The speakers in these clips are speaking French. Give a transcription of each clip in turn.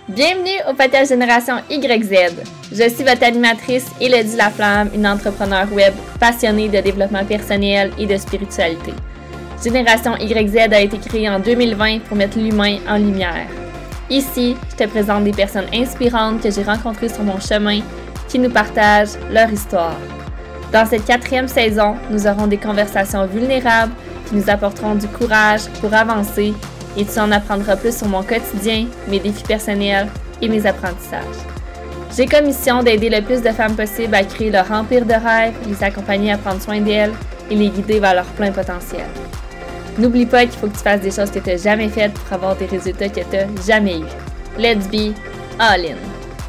Bienvenue au podcast Génération YZ. Je suis votre animatrice Élodie Laflamme, une entrepreneure web passionnée de développement personnel et de spiritualité. Génération YZ a été créée en 2020 pour mettre l'humain en lumière. Ici, je te présente des personnes inspirantes que j'ai rencontrées sur mon chemin qui nous partagent leur histoire. Dans cette 4e saison, nous aurons des conversations vulnérables qui nous apporteront du courage pour avancer et tu en apprendras plus sur mon quotidien, mes défis personnels et mes apprentissages. J'ai comme mission d'aider le plus de femmes possible à créer leur empire de rêve, les accompagner à prendre soin d'elles et les guider vers leur plein potentiel. N'oublie pas qu'il faut que tu fasses des choses que tu n'as jamais faites pour avoir des résultats que tu n'as jamais eus. Let's be all in!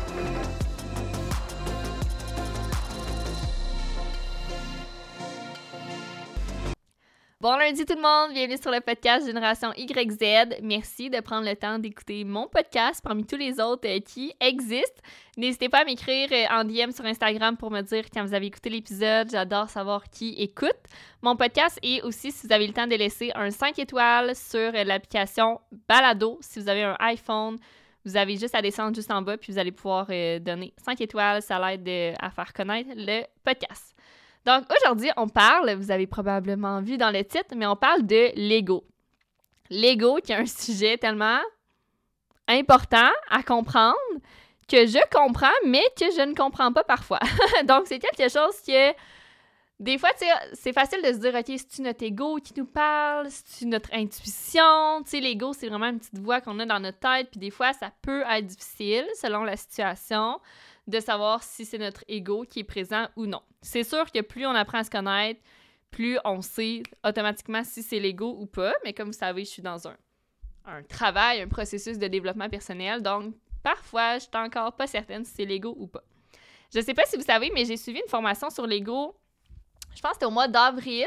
Bon lundi tout le monde, bienvenue sur le podcast Génération YZ. Merci de prendre le temps d'écouter mon podcast parmi tous les autres qui existent. N'hésitez pas à m'écrire en DM sur Instagram pour me dire quand vous avez écouté l'épisode. J'adore savoir qui écoute mon podcast et aussi si vous avez le temps de laisser un 5 étoiles sur l'application Balado. Si vous avez un iPhone, vous avez juste à descendre juste en bas puis vous allez pouvoir donner 5 étoiles. Ça l'aide à faire connaître le podcast. Donc, aujourd'hui, on parle, vous avez probablement vu dans le titre, mais on parle de l'ego. L'ego qui est un sujet tellement important à comprendre que je comprends, mais que je ne comprends pas parfois. Donc, c'est quelque chose que, des fois, tu sais, c'est facile de se dire, OK, c'est-tu notre ego qui nous parle? C'est-tu notre intuition? Tu sais, l'ego, c'est vraiment une petite voix qu'on a dans notre tête, puis des fois, ça peut être difficile, selon la situation, de savoir si c'est notre ego qui est présent ou non. C'est sûr que plus on apprend à se connaître, plus on sait automatiquement si c'est l'ego ou pas, mais comme vous savez, je suis dans un travail, un processus de développement personnel, donc parfois, je suis encore pas certaine si c'est l'ego ou pas. Je sais pas si vous savez, mais j'ai suivi une formation sur l'ego, je pense que c'était au mois d'avril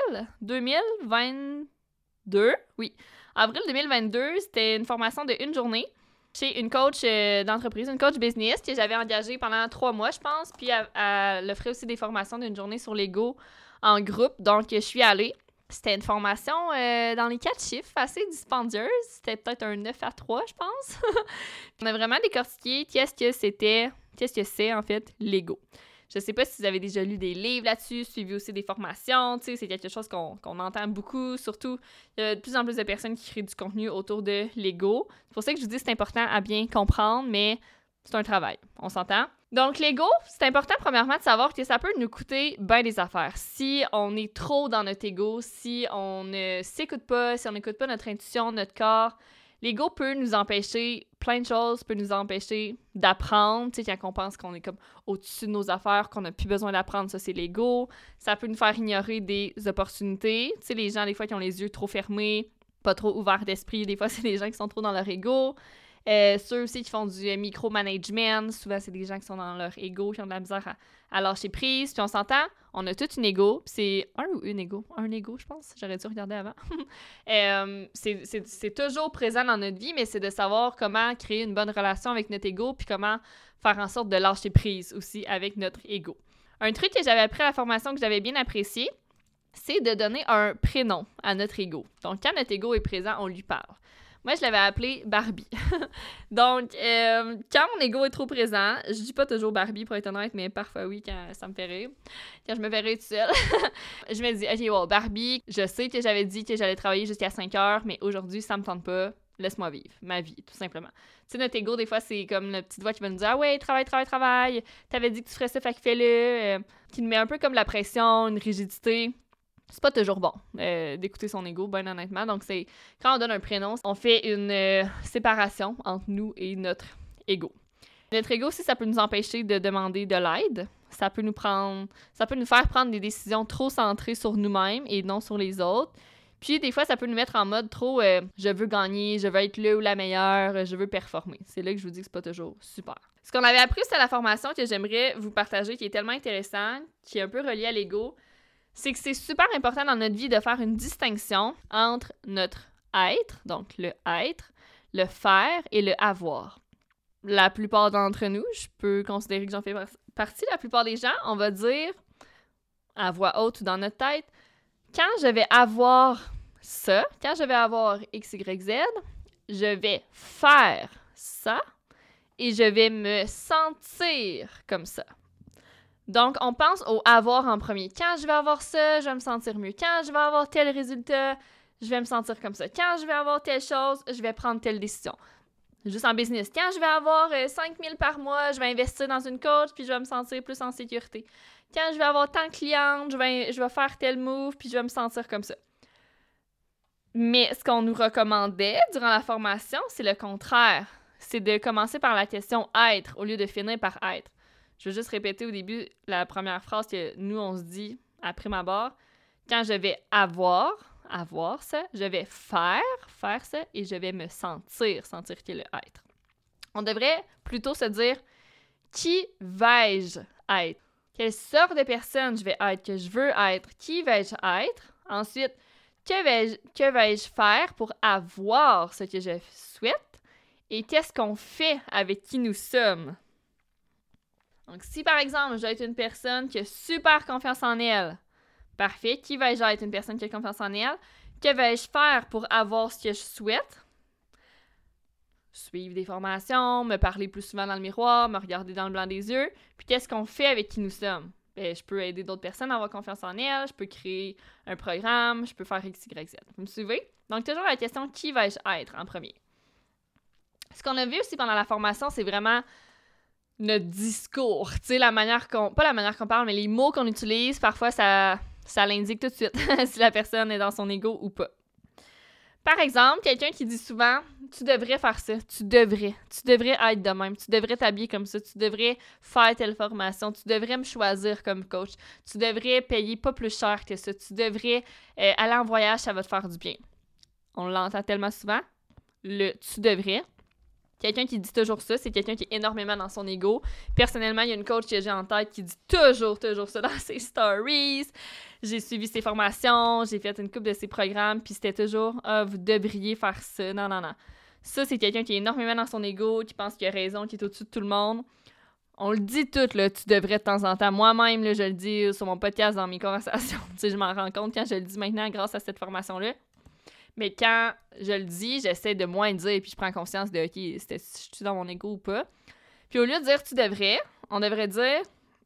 2022, oui, avril 2022, c'était une formation de 1 journée, chez une coach d'entreprise, une coach business que j'avais engagée pendant 3 mois, je pense. Puis elle offrait aussi des formations d'une journée sur l'ego en groupe. Donc, je suis allée. C'était une formation dans les 4 chiffres, assez dispendieuse. C'était peut-être un 9 à 3, je pense. On a vraiment décortiqué qu'est-ce que c'est en fait l'ego. Je sais pas si vous avez déjà lu des livres là-dessus, suivi aussi des formations, tu sais, c'est quelque chose qu'on entend beaucoup, surtout, il y a de plus en plus de personnes qui créent du contenu autour de l'ego. C'est pour ça que je vous dis que c'est important à bien comprendre, mais c'est un travail, on s'entend? Donc, l'ego, c'est important premièrement de savoir que ça peut nous coûter bien des affaires. Si on est trop dans notre ego, si on ne s'écoute pas, si on n'écoute pas notre intuition, notre corps, l'ego peut nous empêcher plein de choses, peut nous empêcher d'apprendre, tu sais, quand on pense qu'on est comme au-dessus de nos affaires, qu'on n'a plus besoin d'apprendre, ça c'est l'ego. Ça peut nous faire ignorer des opportunités. Tu sais, les gens, des fois, qui ont les yeux trop fermés, pas trop ouverts d'esprit, des fois, c'est des gens qui sont trop dans leur ego. Ceux aussi qui font du micromanagement, souvent, c'est des gens qui sont dans leur ego, qui ont de la misère à lâcher prise. Puis on s'entend, on a toute une ego, puis c'est un ou une ego? Un ego, je pense. J'aurais dû regarder avant. C'est toujours présent dans notre vie, mais c'est de savoir comment créer une bonne relation avec notre ego, puis comment faire en sorte de lâcher prise aussi avec notre ego. Un truc que j'avais appris à la formation que j'avais bien apprécié, c'est de donner un prénom à notre ego. Donc, quand notre ego est présent, on lui parle. Moi, je l'avais appelé Barbie. Donc, quand mon ego est trop présent, je dis pas toujours Barbie pour être honnête, mais parfois oui, quand ça me fait rire. Quand je me fais rire toute seule, je me dis, OK, wow, Barbie, je sais que j'avais dit que j'allais travailler jusqu'à 5 heures, mais aujourd'hui, ça me tente pas. Laisse-moi vivre ma vie, tout simplement. Tu sais, notre ego, des fois, c'est comme la petite voix qui va nous dire « Ah ouais, travaille, t'avais dit que tu ferais ça, fait que fais-le. Qui nous met un peu comme la pression, une rigidité. C'est pas toujours bon d'écouter son ego, bien honnêtement. Donc, c'est quand on donne un prénom, on fait une séparation entre nous et notre ego. Notre ego aussi, ça peut nous empêcher de demander de l'aide. Ça peut nous faire prendre des décisions trop centrées sur nous-mêmes et non sur les autres. Puis, des fois, ça peut nous mettre en mode trop je veux gagner, je veux être le ou la meilleure, je veux performer. C'est là que je vous dis que c'est pas toujours super. Ce qu'on avait appris, c'est à la formation que j'aimerais vous partager, qui est tellement intéressant, qui est un peu relié à l'ego, c'est que c'est super important dans notre vie de faire une distinction entre notre être, donc le être, le faire et le avoir. La plupart d'entre nous, je peux considérer que j'en fais partie, la plupart des gens, on va dire à voix haute ou dans notre tête, quand je vais avoir ça, quand je vais avoir X, Y, Z, je vais faire ça et je vais me sentir comme ça. Donc, on pense au avoir en premier. Quand je vais avoir ça, je vais me sentir mieux. Quand je vais avoir tel résultat, je vais me sentir comme ça. Quand je vais avoir telle chose, je vais prendre telle décision. Juste en business. Quand je vais avoir 5 000 par mois, je vais investir dans une coach puis je vais me sentir plus en sécurité. Quand je vais avoir tant de clientes, je vais faire tel move puis je vais me sentir comme ça. Mais ce qu'on nous recommandait durant la formation, c'est le contraire. C'est de commencer par la question « être » au lieu de finir par « être ». Je vais juste répéter au début la première phrase que nous, on se dit à prime abord. Quand je vais avoir ça, je vais faire ça et je vais me sentir qui est le être. On devrait plutôt se dire qui vais-je être? Quelle sorte de personne je vais être, que je veux être? Qui vais-je être? Ensuite, que vais-je faire pour avoir ce que je souhaite? Et qu'est-ce qu'on fait avec qui nous sommes? Donc, si par exemple, je dois être une personne qui a super confiance en elle, parfait. Qui vais-je être? Une personne qui a confiance en elle? Que vais-je faire pour avoir ce que je souhaite? Suivre des formations, me parler plus souvent dans le miroir, me regarder dans le blanc des yeux. Puis qu'est-ce qu'on fait avec qui nous sommes? Bien, je peux aider d'autres personnes à avoir confiance en elles, je peux créer un programme, je peux faire X, Y, Z. Vous me suivez? Donc, toujours la question qui vais-je être en premier? Ce qu'on a vu aussi pendant la formation, c'est vraiment notre discours. Tu sais, pas la manière qu'on parle, mais les mots qu'on utilise, parfois, ça l'indique tout de suite si la personne est dans son ego ou pas. Par exemple, quelqu'un qui dit souvent « Tu devrais faire ça, tu devrais être de même, tu devrais t'habiller comme ça, tu devrais faire telle formation, tu devrais me choisir comme coach, tu devrais payer pas plus cher que ça, tu devrais aller en voyage, ça va te faire du bien. » On l'entend tellement souvent, le « tu devrais ». Quelqu'un qui dit toujours ça, c'est quelqu'un qui est énormément dans son ego. Personnellement, il y a une coach que j'ai en tête qui dit toujours ça dans ses stories. J'ai suivi ses formations, j'ai fait une couple de ses programmes, puis c'était toujours « Ah, vous devriez faire ça. » Non. Ça, c'est quelqu'un qui est énormément dans son ego, qui pense qu'il a raison, qui est au-dessus de tout le monde. On le dit tout, là, tu devrais de temps en temps. Moi-même, là, je le dis sur mon podcast, dans mes conversations. Tu sais, je m'en rends compte quand je le dis maintenant grâce à cette formation-là. Mais quand je le dis, j'essaie de moins le dire, puis je prends conscience de « OK, je suis dans mon ego ou pas? » Puis au lieu de dire « tu devrais », on devrait dire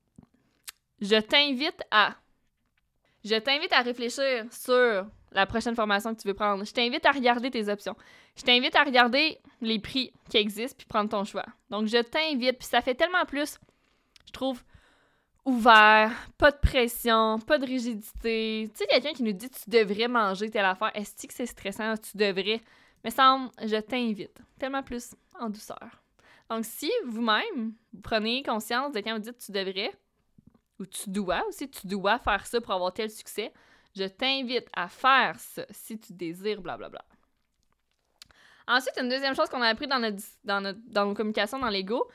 « je t'invite à ». Je t'invite à réfléchir sur la prochaine formation que tu veux prendre. Je t'invite à regarder tes options. Je t'invite à regarder les prix qui existent, puis prendre ton choix. Donc, je t'invite, puis ça fait tellement plus, je trouve, ouvert, pas de pression, pas de rigidité. Tu sais, quelqu'un qui nous dit « tu devrais manger telle affaire », est-ce que c'est stressant? Tu devrais. Mais semble, je t'invite. Tellement plus en douceur. Donc, si vous-même, vous prenez conscience de quand vous dites « tu devrais », ou tu dois faire ça pour avoir tel succès, je t'invite à faire ça si tu désires blablabla. Ensuite, une deuxième chose qu'on a appris dans nos communications dans l'ego,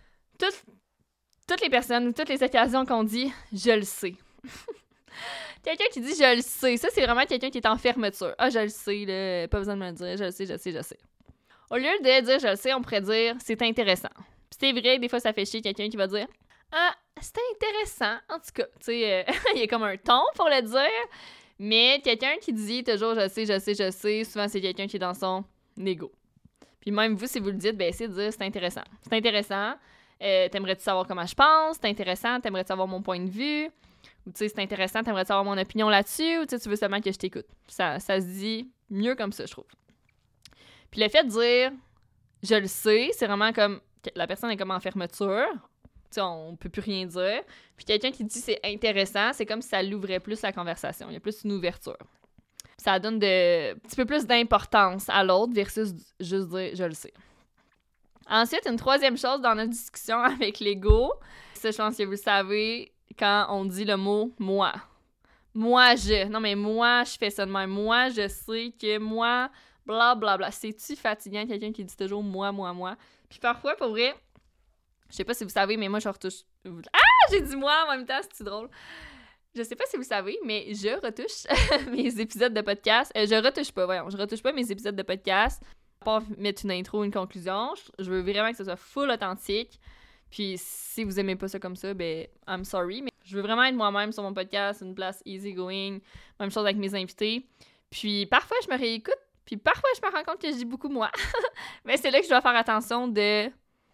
toutes les personnes ou toutes les occasions qu'on dit « je le sais ». Quelqu'un qui dit « je le sais », ça, c'est vraiment quelqu'un qui est en fermeture. « Ah, je le sais, là, pas besoin de me le dire, je le sais ». Au lieu de dire « je le sais », on pourrait dire « c'est intéressant ». Puis c'est vrai, des fois, ça fait chier quelqu'un qui va dire « ah, c'est intéressant ». En tout cas, tu sais, il y a comme un ton pour le dire, mais quelqu'un qui dit toujours « je sais », souvent, c'est quelqu'un qui est dans son ego. Puis même vous, si vous le dites, ben essayez de dire « c'est intéressant ». C'est intéressant. T'aimerais-tu savoir comment je pense? C'est intéressant. T'aimerais-tu savoir mon point de vue? Ou tu sais, c'est intéressant. T'aimerais-tu savoir mon opinion là-dessus? Ou tu veux seulement que je t'écoute? Ça se dit mieux comme ça, je trouve. Puis le fait de dire « je le sais », c'est vraiment comme la personne est comme en fermeture. Tu sais, on peut plus rien dire. Puis quelqu'un qui dit « c'est intéressant », c'est comme si ça l'ouvrait plus la conversation. Il y a plus une ouverture. Ça donne un petit peu plus d'importance à l'autre versus juste dire « je le sais ». Ensuite, une troisième chose dans notre discussion avec l'ego, ça, je pense que vous le savez, quand on dit le mot « moi ». Moi, je. Non, mais moi, je fais ça de même. Moi, je sais que moi, blablabla. C'est-tu fatigant, quelqu'un qui dit toujours « moi ». Puis parfois, pour vrai, je sais pas si vous savez, mais moi, je retouche... Ah! J'ai dit « moi » en même temps, c'est drôle. Je sais pas si vous savez, mais je retouche mes épisodes de podcast. Je retouche pas mes épisodes de podcast. Pas mettre une intro ou une conclusion. Je veux vraiment que ce soit full authentique. Puis si vous aimez pas ça comme ça, ben I'm sorry. Mais je veux vraiment être moi-même sur mon podcast, une place easy going. Même chose avec mes invités. Puis parfois, je me réécoute. Puis parfois, je me rends compte que je dis beaucoup moi. Mais c'est là que je dois faire attention de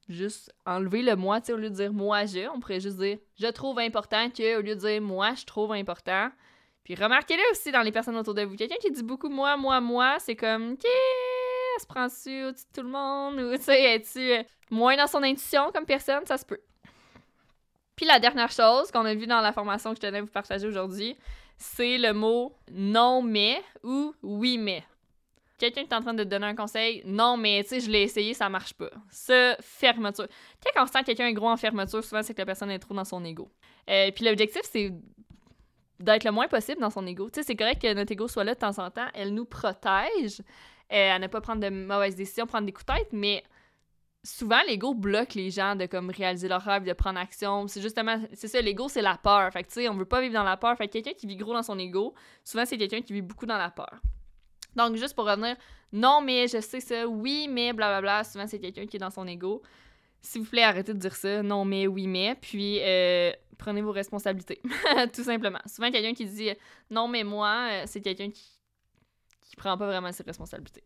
juste enlever le moi, tu sais, au lieu de dire moi je, on pourrait juste dire je trouve important que, au lieu de dire moi je trouve important. Puis remarquez-le aussi dans les personnes autour de vous. Quelqu'un qui dit beaucoup moi, c'est comme ok, elle se prend-tu au-dessus de tout le monde, ou tu sais, es-tu moins dans son intuition comme personne, ça se peut. Puis la dernière chose qu'on a vue dans la formation que je tenais à vous partager aujourd'hui, c'est le mot non mais ou oui mais. Quelqu'un qui est en train de te donner un conseil, non, mais tu sais, je l'ai essayé, ça marche pas. Ça, fermeture. Quand on sent que quelqu'un est gros en fermeture, souvent, c'est que la personne est trop dans son ego. Puis l'objectif, c'est d'être le moins possible dans son ego. Tu sais, c'est correct que notre ego soit là de temps en temps. Elle nous protège à ne pas prendre de mauvaises décisions, prendre des coups de tête, mais souvent, l'ego bloque les gens de comme réaliser leur rêve, de prendre action. C'est justement, c'est ça, l'ego, c'est la peur. Fait que tu sais, on veut pas vivre dans la peur. Fait que quelqu'un qui vit gros dans son ego, souvent, c'est quelqu'un qui vit beaucoup dans la peur. Donc, juste pour revenir, non, mais je sais ça, oui, mais blablabla, souvent, c'est quelqu'un qui est dans son ego. S'il vous plaît, arrêtez de dire ça, non, mais, oui, mais, puis prenez vos responsabilités, tout simplement. Souvent, quelqu'un qui dit non, mais moi, c'est quelqu'un qui prend pas vraiment ses responsabilités.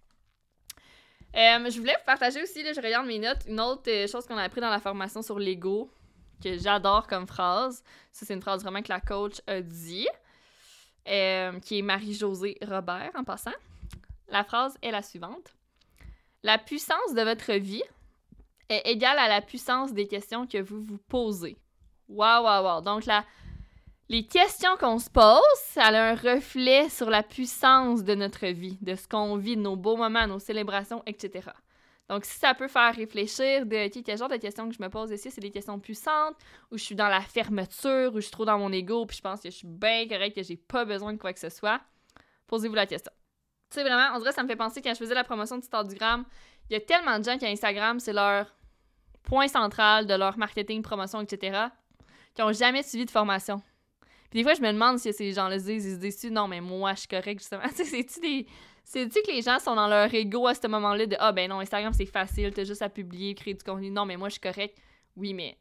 Je voulais vous partager aussi, là, je regarde mes notes, une autre chose qu'on a appris dans la formation sur l'ego, que j'adore comme phrase. Ça, c'est une phrase vraiment que la coach a dit. Qui est Marie-Josée Robert, en passant. La phrase est la suivante. La puissance de votre vie est égale à la puissance des questions que vous vous posez. Wow. Donc, les questions qu'on se pose, ça a un reflet sur la puissance de notre vie, de ce qu'on vit, de nos beaux moments, nos célébrations, etc. Donc, si ça peut faire réfléchir de quel genre de questions que je me pose ici, c'est des questions puissantes, où je suis dans la fermeture, où je suis trop dans mon ego, puis je pense que je suis bien correcte, que j'ai pas besoin de quoi que ce soit, posez-vous la question. Tu sais, vraiment, on dirait que ça me fait penser, quand je faisais la promotion de Instagram, il y a tellement de gens qui, à Instagram, c'est leur point central de leur marketing, promotion, etc., qui n'ont jamais suivi de formation. Puis des fois, je me demande si ces gens-là ils se disent non, mais moi, je suis correcte, justement. Tu sais, c'est-tu que les gens sont dans leur ego à ce moment-là de « Ah, ben non, Instagram, c'est facile, t'as juste à publier, créer du contenu. Non, mais moi, je suis correcte. » Oui, mais...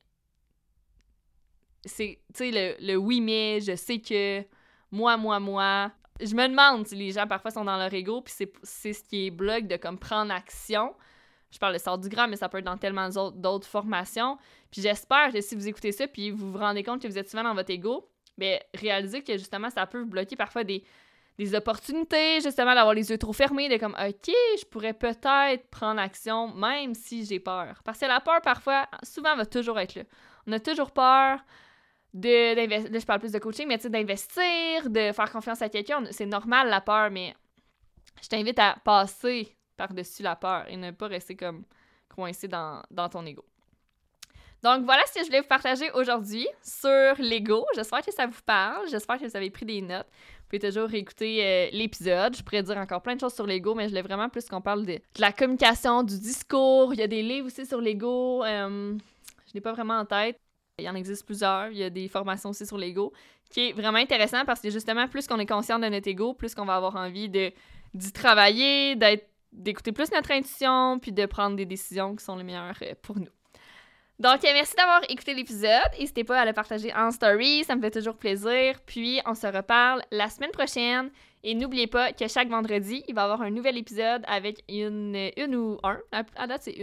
C'est, tu sais, le oui, mais, je sais que... Moi... Je me demande si les gens, parfois, sont dans leur ego, puis c'est ce qui est bloque de, comme, prendre action. Je parle de Sardugram, mais ça peut être dans tellement d'autres formations. Puis j'espère que si vous écoutez ça, puis vous vous rendez compte que vous êtes souvent dans votre ego, bien, réalisez que, justement, ça peut vous bloquer parfois des opportunités, justement, d'avoir les yeux trop fermés, de comme, OK, je pourrais peut-être prendre action, même si j'ai peur. Parce que la peur, parfois, souvent, va toujours être là. On a toujours peur d'investir, là, je parle plus de coaching, mais tu sais, d'investir, de faire confiance à quelqu'un. C'est normal, la peur, mais je t'invite à passer par-dessus la peur et ne pas rester comme coincé dans ton ego. Donc, voilà ce que je voulais vous partager aujourd'hui sur l'ego. J'espère que ça vous parle. J'espère que vous avez pris des notes. Vous pouvez toujours réécouter l'épisode. Je pourrais dire encore plein de choses sur l'ego, mais je voulais vraiment plus qu'on parle de la communication, du discours. Il y a des livres aussi sur l'ego. Je n'ai pas vraiment en tête. Il y en existe plusieurs. Il y a des formations aussi sur l'ego, qui est vraiment intéressant parce que justement, plus qu'on est conscient de notre ego, plus qu'on va avoir envie d'y travailler, d'écouter plus notre intuition, puis de prendre des décisions qui sont les meilleures pour nous. Donc, merci d'avoir écouté l'épisode. N'hésitez pas à le partager en story, ça me fait toujours plaisir. Puis, on se reparle la semaine prochaine. Et n'oubliez pas que chaque vendredi, il va y avoir un nouvel épisode avec une ou un, à date c'est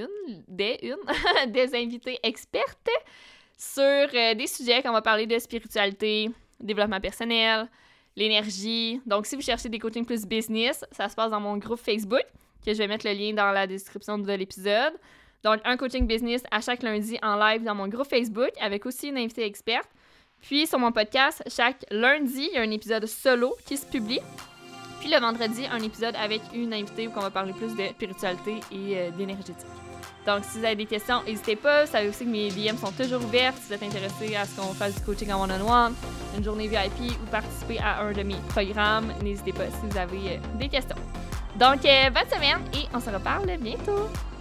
des invités expertes sur des sujets qu'on va parler de spiritualité, développement personnel, l'énergie. Donc, si vous cherchez des coachings plus business, ça se passe dans mon groupe Facebook, que je vais mettre le lien dans la description de l'épisode. Donc, un coaching business à chaque lundi en live dans mon groupe Facebook avec aussi une invitée experte. Puis, sur mon podcast, chaque lundi, il y a un épisode solo qui se publie. Puis, le vendredi, un épisode avec une invitée où on va parler plus de spiritualité et d'énergétique. Donc, si vous avez des questions, n'hésitez pas. Vous savez aussi que mes DM sont toujours ouvertes. Si vous êtes intéressé à ce qu'on fasse du coaching en one-on-one, une journée VIP ou participer à un de mes programmes, n'hésitez pas si vous avez des questions. Donc, bonne semaine et on se reparle bientôt!